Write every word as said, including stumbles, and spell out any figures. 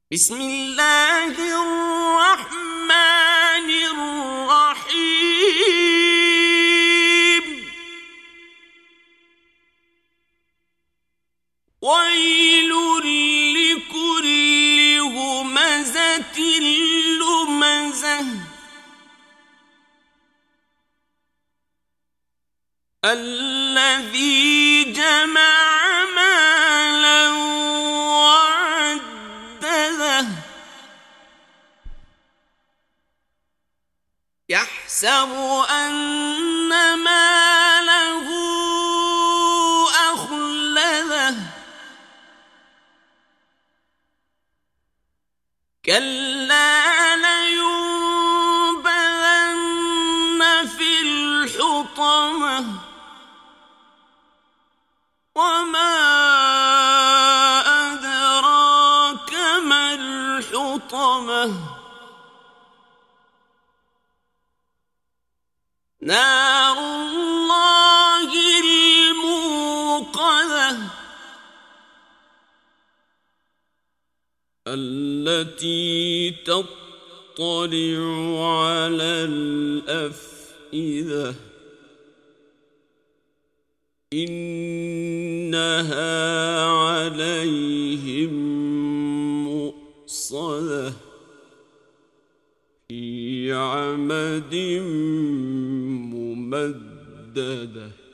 بسم الله الرحمن الرحيم ويل لكل همزة لمزة الذي جمع مالا وعدده يحسب أن ماله أخلده كلا لينبذن في الحطمة وما أدراك ما الحطمة نار الله الموقدة التي تطلع على الأفئدة إنها عليهم مؤصدة في عمد ممددة.